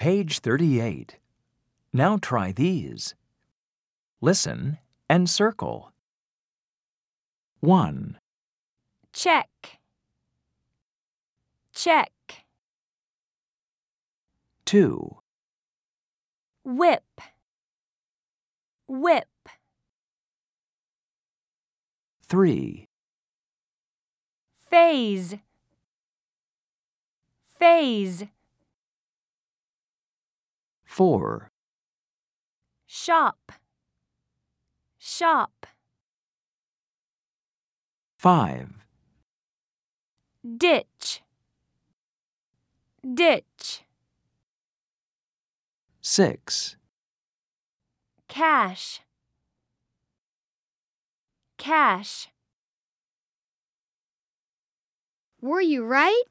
Page 38. Now try these. Listen and circle. 1, Check. Check. 2, Whip. Whip. 3, Phase. Phase. 4, Shop. Shop. 5, Ditch. Ditch. 6, Cash. Cash. Were you right?